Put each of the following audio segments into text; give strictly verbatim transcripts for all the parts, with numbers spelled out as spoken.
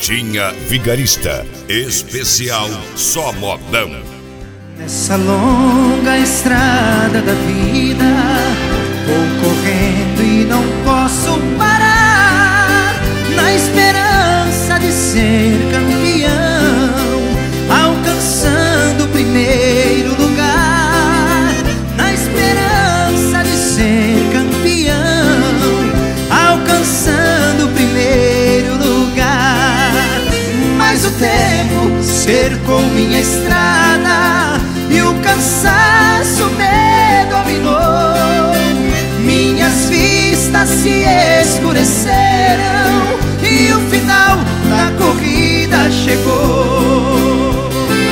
Pretinha Vigarista, especial Só Modão. Nessa longa estrada da vida, vou correndo e não posso parar, na esperança de ser campeão, alcançando o primeiro lugar. Na esperança de ser campeão, alcançando o primeiro lugar. Mas o tempo cercou minha estrada e o cansaço me dominou. Minhas vistas se escureceram e o final da corrida chegou.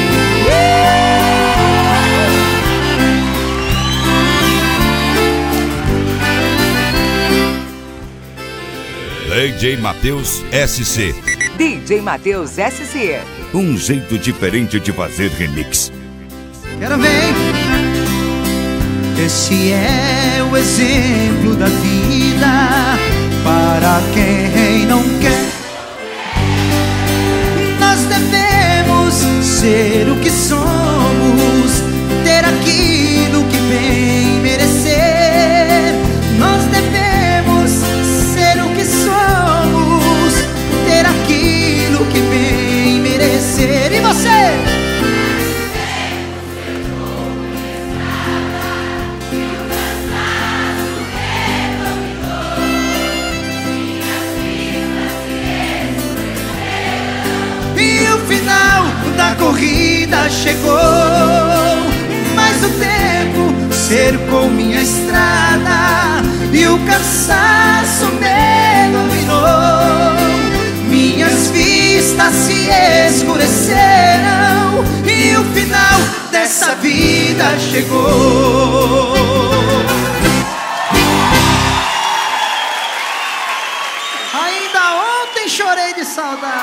D J Matheus S C. D J Matheus S C. Um jeito diferente de fazer remix. Quero ver. Esse é o exemplo da vida para quem não quer. Nós devemos ser o que somos, ter aquilo que bem merecer. Nós devemos ser o que somos, ter aquilo que bem merecer. E você? A corrida chegou, mas o tempo cercou minha estrada e o cansaço me dominou. Minhas vistas se escureceram e o final dessa vida chegou. Ainda ontem chorei de saudade.